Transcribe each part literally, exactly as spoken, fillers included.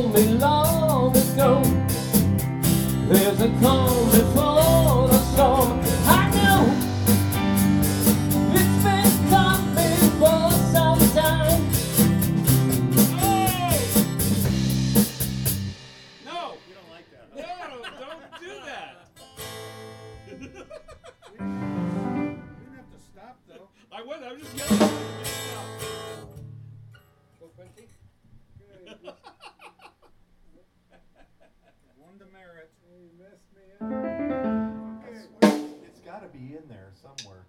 told me long ago, there's a calm before the storm. I know it's been coming for some time. Oh! No! You don't like that. No, don't do that. We didn't have to stop, though. I was, I was just yelling. Stop. Go, Quincy. Good. One demerit. You messed me up. I swear, it's got to be in there somewhere.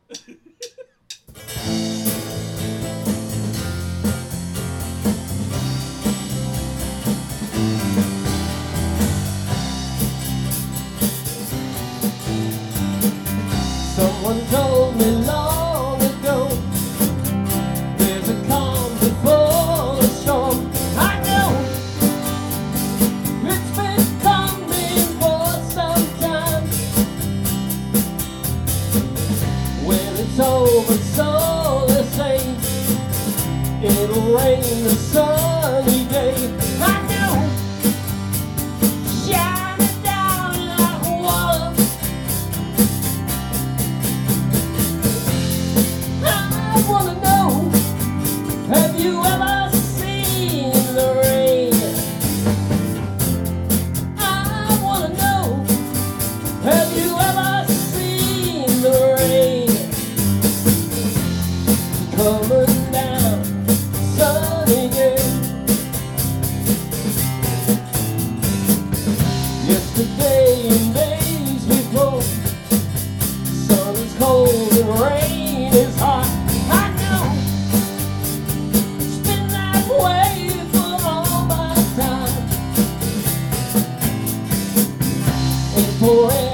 Someone told me long ago, there's a calm before the storm. I know it's been coming for some time. When it's over, so they say, it'll rain a sunny day. I know, shining down like water. I wanna know, have you ever seen the rain? I wanna know, have you ever seen the rain? Coming down, sunny day. Yesterday and days before, sun is cold and rain is hot. I know it's been that way for all my time. And forever